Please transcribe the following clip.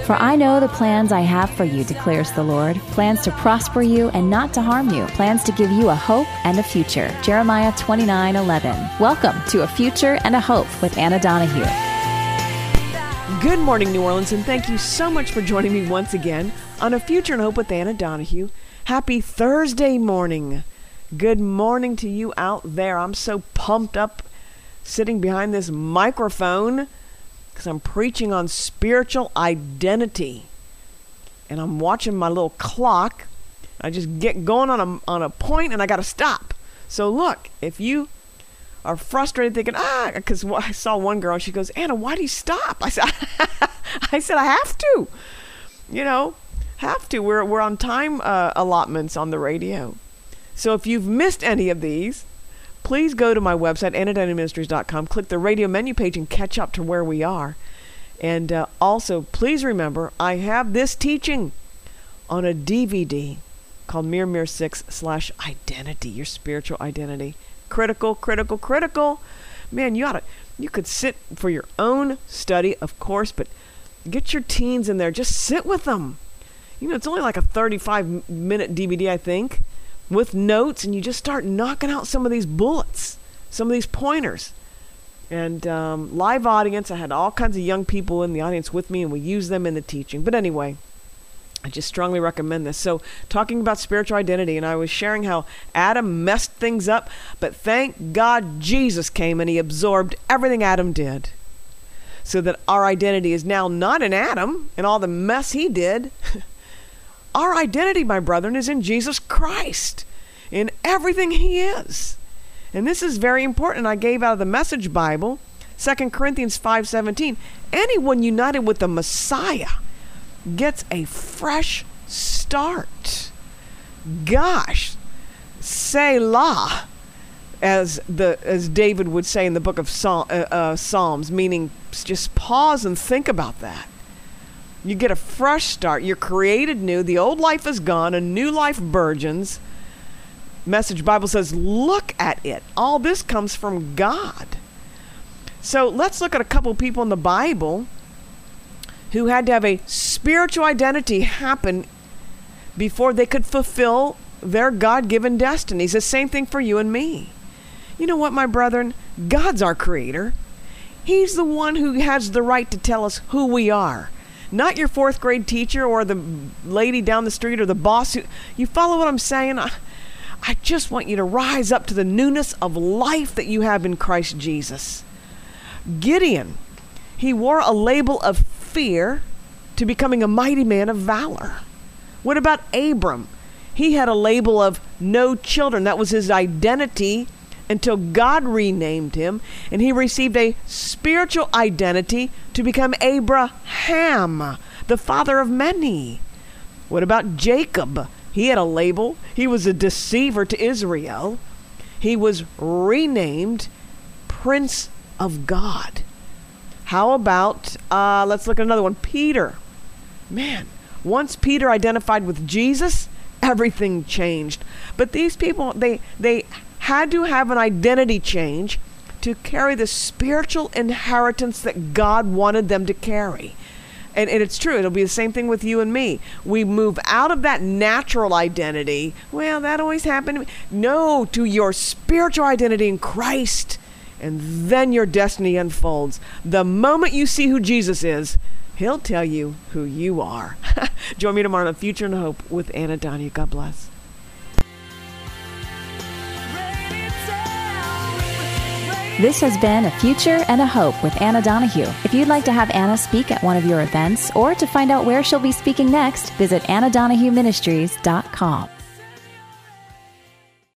For I know the plans I have for you, declares the Lord, plans to prosper you and not to harm you, plans to give you a hope and a future. Jeremiah 29:11. Welcome to A Future and a Hope with Anna Donahue. Good morning, New Orleans, and thank you so much for joining me once again on A Future and Hope with Anna Donahue. Happy Thursday morning. Good morning to you out there. I'm so pumped up sitting behind this microphone because I'm preaching on spiritual identity. And I'm watching my little clock. I just get going on a point and I got to stop. So look, if you are frustrated thinking, because I saw one girl, she goes, Anna, why do you stop? I said, I have to. Have to. We're on time allotments on the radio. So if you've missed any of these, please go to my website, AnnaDonahue.com, click the radio menu page and catch up to where we are. And also, please remember, I have this teaching on a DVD called Mirror 6/Identity, your spiritual identity. Critical. Man, you could sit for your own study, of course, but get your teens in there. Just sit with them. It's only like a 35-minute DVD, I think, with notes, and you just start knocking out some of these bullets, some of these pointers. And live audience, I had all kinds of young people in the audience with me, and we use them in the teaching. But anyway, I just strongly recommend this. So, talking about spiritual identity, and I was sharing how Adam messed things up, but thank God Jesus came and he absorbed everything Adam did. So that our identity is now not in Adam and all the mess he did. Our identity, my brethren, is in Jesus Christ, in everything he is. And this is very important. I gave out of the Message Bible, 2 Corinthians 5:17. Anyone united with the Messiah gets a fresh start. Gosh, Selah, as David would say in the book of Psalms, meaning just pause and think about that. You get a fresh start. You're created new. The old life is gone. A new life burgeons. Message Bible says, look at it. All this comes from God. So let's look at a couple people in the Bible who had to have a spiritual identity happen before they could fulfill their God-given destinies. The same thing for you and me. You know what, my brethren? God's our creator. He's the one who has the right to tell us who we are. Not your fourth grade teacher or the lady down the street or the boss. You follow what I'm saying? I just want you to rise up to the newness of life that you have in Christ Jesus. Gideon, he wore a label of fear to becoming a mighty man of valor. What about Abram? He had a label of no children. That was his identity until God renamed him, and he received a spiritual identity to become Abraham, the father of many. What about Jacob? He had a label. He was a deceiver to Israel. He was renamed Prince of God. How about, let's look at another one, Peter. Man, once Peter identified with Jesus, everything changed. But these people, they had to have an identity change to carry the spiritual inheritance that God wanted them to carry. And it's true. It'll be the same thing with you and me. We move out of that natural identity. Well, that always happened to me. No, to your spiritual identity in Christ. And then your destiny unfolds. The moment you see who Jesus is, he'll tell you who you are. Join me tomorrow on Future and Hope with Anna Donahue. God bless. This has been A Future and a Hope with Anna Donahue. If you'd like to have Anna speak at one of your events or to find out where she'll be speaking next, visit AnnaDonahueMinistries.com.